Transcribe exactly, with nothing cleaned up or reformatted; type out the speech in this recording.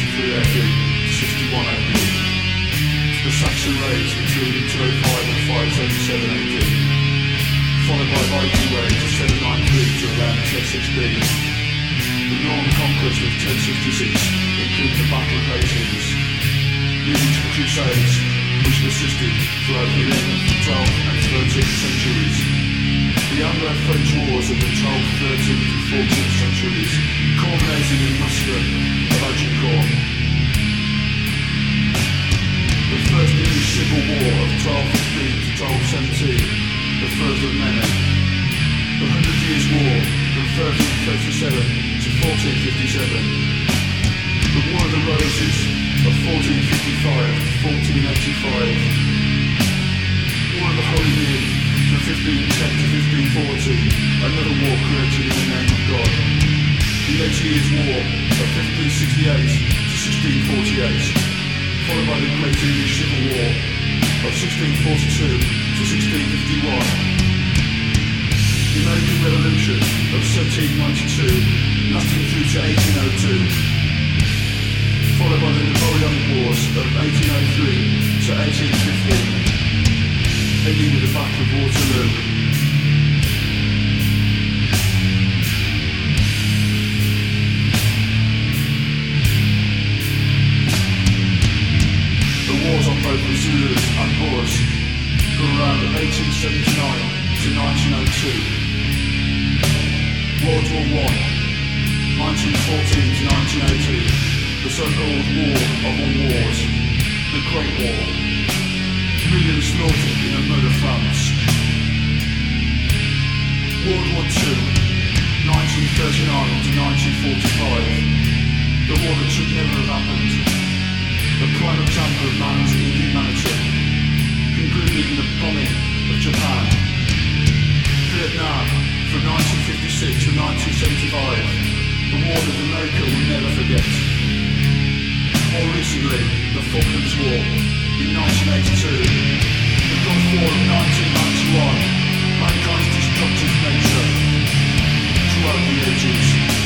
sixty-three A D to sixty-one A D. To the Saxon raids between two oh five and five seventy-seven A D. Followed by Viking raids of seven ninety-three to around ten sixteen. The Norman conquest of ten sixty-six included the Battle of Hastings, leading to the Crusades, which persisted throughout the eleventh, twelfth and thirteenth centuries. The Anglo-French wars of the twelfth, thirteenth and fourteenth centuries, culminating in the massacre of Agincourt. The First English Civil War of twelve fifteen to twelve seventeen, the first of many. The Hundred Years' War from thirteen thirty-seven to fourteen fifty-seven. The War of the Roses of fourteen fifty-five to fourteen eighty-five. War of the Holy Land from fifteen ten to fifteen forty, another war created in the name of God. The Eighty Years' War of fifteen sixty-eight to sixteen forty-eight, followed by the Great English Civil War of sixteen forty-two to sixteen fifty-one. The American Revolution of seventeen ninety-two, lasting through to eighteen oh two, followed by the Napoleonic Wars of eighteen oh three to eighteen fifteen, ending with the Battle of Waterloo. The wars on both the Zulus and Boers from around eighteen seventy-nine to nineteen oh two. World War One, nineteen fourteen to nineteen eighteen, the so-called War of All Wars, the Great War. Millions slaughtered in the mud of France. World War Two, nineteen thirty-nine to nineteen forty-five, the war that should never have happened. The prime example of man's inhumanity, concluding in the bombing of Japan. Vietnam, from nineteen fifty-six to nineteen seventy-five, the war that America will never forget. More recently, the Falklands War in nineteen eighty-two, the Gulf War of nineteen ninety-one, mankind's destructive nature throughout the ages.